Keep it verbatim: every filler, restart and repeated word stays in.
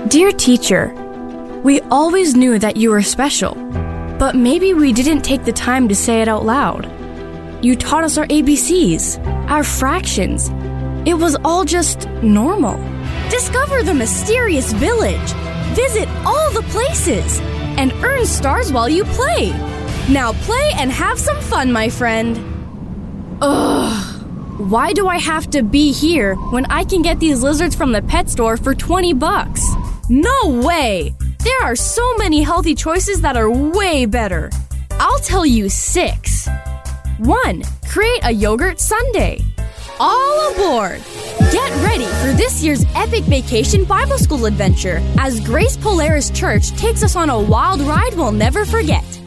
Dear teacher, we always knew that you were special, but maybe we didn't take the time to say it out loud. You taught us our A B Cs, our fractions. It was all just normal. Discover the mysterious village. Visit all the places and earn stars while you play. Now play and have some fun, my friend. Ugh. Why do I have to be here when I can get these lizards from the pet store for twenty bucks? No way! There are so many healthy choices that are way better. I'll tell you six. One. Create a yogurt sundae. All aboard! Get ready for this year's epic vacation Bible school adventure as Grace Polaris Church takes us on a wild ride we'll never forget.